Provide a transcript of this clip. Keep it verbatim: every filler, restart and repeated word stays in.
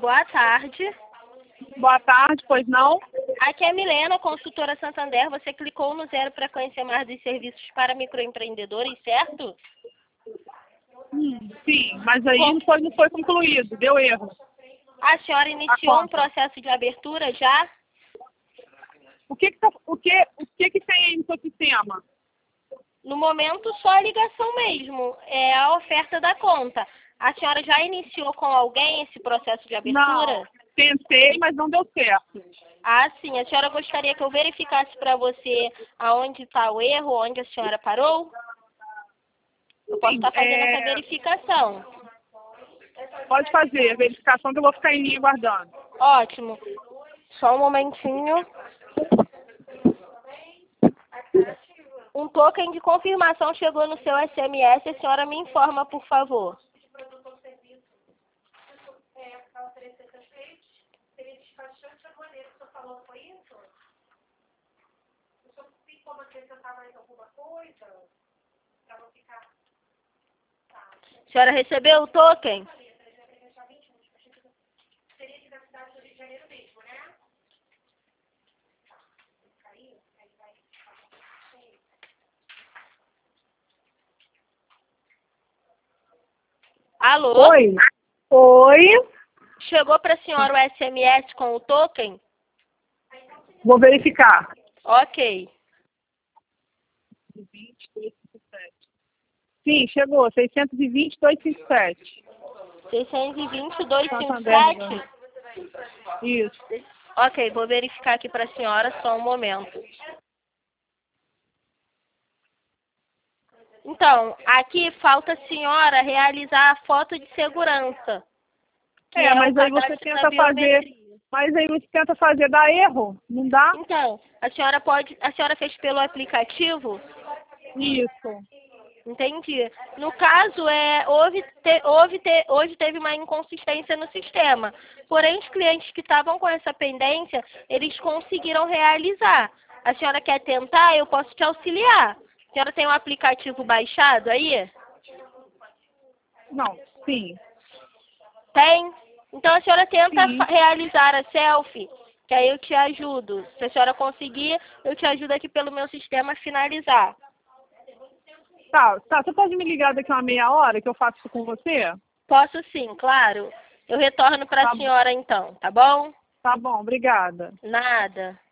boa tarde. Boa tarde, pois não? Aqui é a Milena, consultora Santander. Você clicou no zero para conhecer mais dos serviços para microempreendedores, certo? Hum, sim, mas aí Bom. não foi, não foi concluído, deu erro. A senhora iniciou um processo de abertura já? O que que, tá, o que, o que, que tem aí no seu sistema? No momento, só a ligação mesmo. É a oferta da conta. A senhora já iniciou com alguém esse processo de abertura? Não, tentei, mas não deu certo. Ah, sim. A senhora gostaria que eu verificasse para você aonde está o erro, onde a senhora parou? Eu posso Sim, estar fazendo é... essa verificação. Pode fazer a verificação que eu vou ficar em linha guardando. Ótimo. Só um momentinho. Um token de confirmação chegou no seu S M S. A senhora me informa, por favor. A senhora recebeu o token? Alô? Oi? Oi? Chegou para a senhora o S M S com o token? Vou verificar. Ok. Sim, chegou. seiscentos e vinte, duzentos e cinquenta e sete. seiscentos e vinte, duzentos e cinquenta e Santander. sete? Isso. Ok, vou verificar aqui para a senhora, só um momento. Então, aqui falta a senhora realizar a foto de segurança. Que É, é mas o aí você cadastro da tenta fazer... biometria. Mas aí você tenta fazer, dá erro? Não dá? Então, a senhora pode, a senhora fez pelo aplicativo? Isso. Entendi. No caso, é, houve, te, houve te, hoje teve uma inconsistência no sistema. Porém, os clientes que estavam com essa pendência, eles conseguiram realizar. A senhora quer tentar? Eu posso te auxiliar. A senhora tem um aplicativo baixado aí? Não, sim. Tem? Então a senhora tenta Sim. realizar a selfie, que aí eu te ajudo. Se a senhora conseguir, eu te ajudo aqui pelo meu sistema a finalizar. Tá, tá. Você pode me ligar daqui a uma meia hora que eu faço isso com você? Posso sim, claro. Eu retorno para a Tá, senhora então, tá bom? tá bom, obrigada. Nada.